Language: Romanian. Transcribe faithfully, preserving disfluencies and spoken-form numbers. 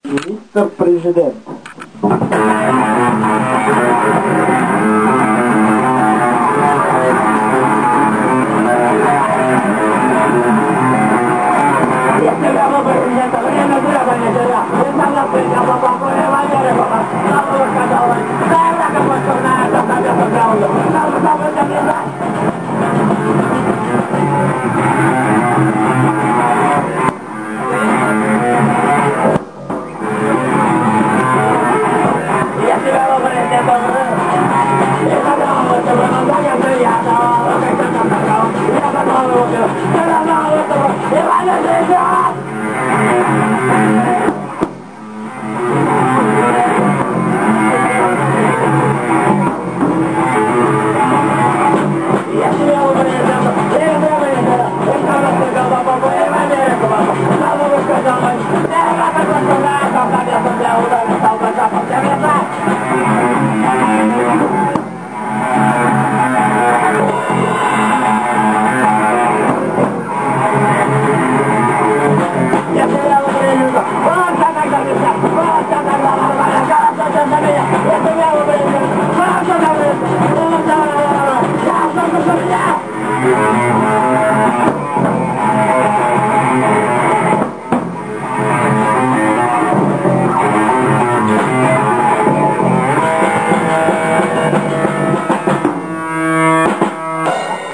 mister President. Este bravo presidente, venendo sulla pianeta, pensando a te, a papà, con le maglie, papà.